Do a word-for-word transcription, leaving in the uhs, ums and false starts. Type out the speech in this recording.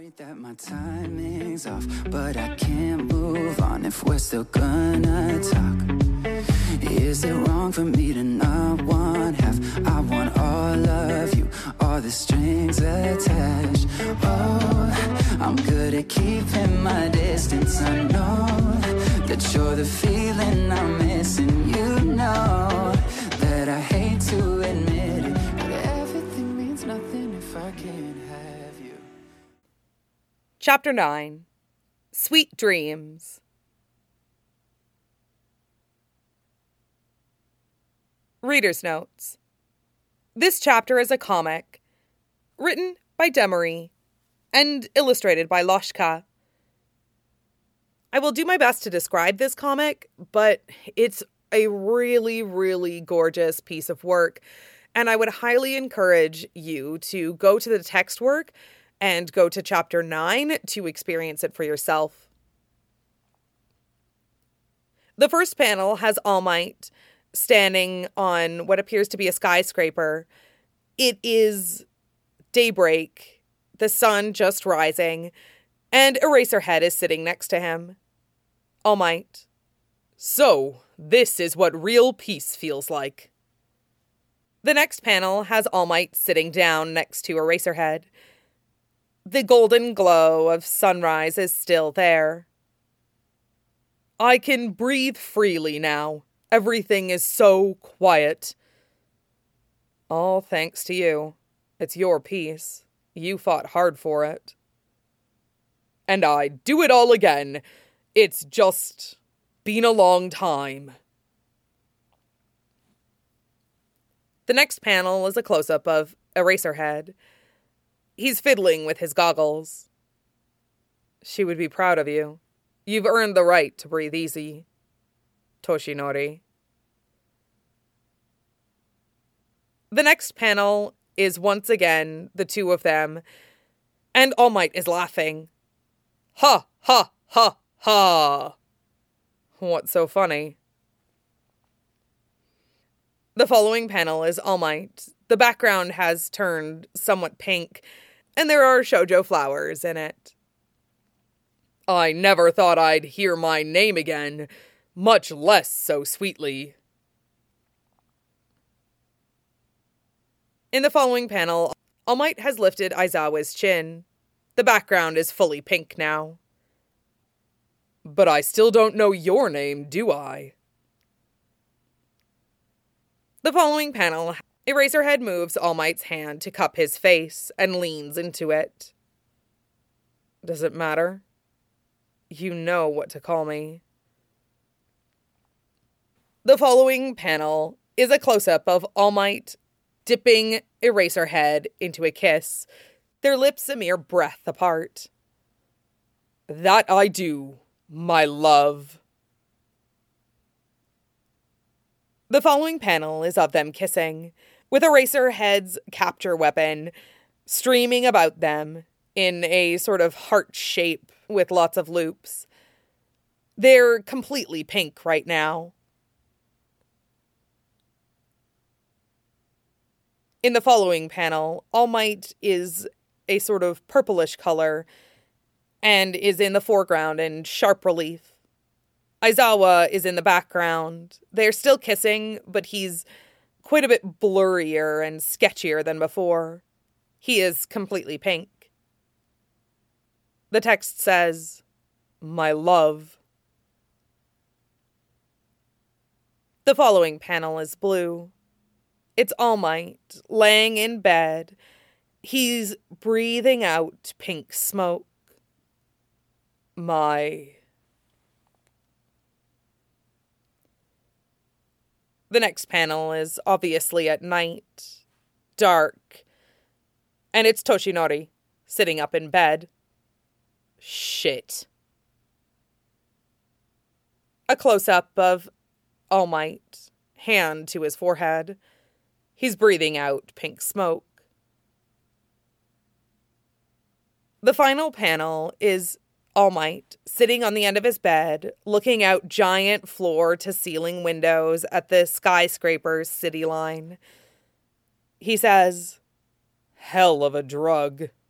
That my timing's off, but I can't move on if we're still gonna talk. Is it wrong for me to not want half? I want all of you, all the strings attached. Oh, I'm good at keeping my distance. I know that you're the feeling I'm missing. You know that I hate to admit it, but everything means nothing if I can't have you. Chapter nine. Sweet Dreams. Reader's Notes. This chapter is a comic, written by Demery and illustrated by Loshka. I will do my best to describe this comic, but it's a really, really gorgeous piece of work, and I would highly encourage you to go to the text work and go to chapter nine to experience it for yourself. The first panel has All Might standing on what appears to be a skyscraper. It is daybreak, the sun just rising, and Eraserhead is sitting next to him. All Might. So, this is what real peace feels like. The next panel has All Might sitting down next to Eraserhead. The golden glow of sunrise is still there. I can breathe freely now. Everything is so quiet. All thanks to you. It's your peace. You fought hard for it. And I'd do it all again. It's just been a long time. The next panel is a close-up of Eraserhead. He's fiddling with his goggles. She would be proud of you. You've earned the right to breathe easy. Toshinori. The next panel is once again the two of them, and All Might is laughing. Ha, ha, ha, ha. What's so funny? The following panel is All Might. The background has turned somewhat pink, and there are shoujo flowers in it. I never thought I'd hear my name again, much less so sweetly. In the following panel, All Might has lifted Aizawa's chin. The background is fully pink now. But I still don't know your name, do I? The following panel, Eraserhead moves All Might's hand to cup his face and leans into it. Does it matter? You know what to call me. The following panel is a close-up of All Might dipping Eraserhead into a kiss, their lips a mere breath apart. That I do, my love. The following panel is of them kissing, with Eraserhead's capture weapon streaming about them in a sort of heart shape with lots of loops. They're completely pink right now. In the following panel, All Might is a sort of purplish color and is in the foreground in sharp relief. Aizawa is in the background. They're still kissing, but he's quite a bit blurrier and sketchier than before. He is completely pink. The text says, my love. The following panel is blue. It's All Might, laying in bed. He's breathing out pink smoke. My... The next panel is obviously at night, dark, and it's Toshinori, sitting up in bed. Shit. A close-up of All Might, hand to his forehead. He's breathing out pink smoke. The final panel is All Might sitting on the end of his bed, looking out giant floor-to-ceiling windows at the skyscraper's city line. He says, hell of a drug.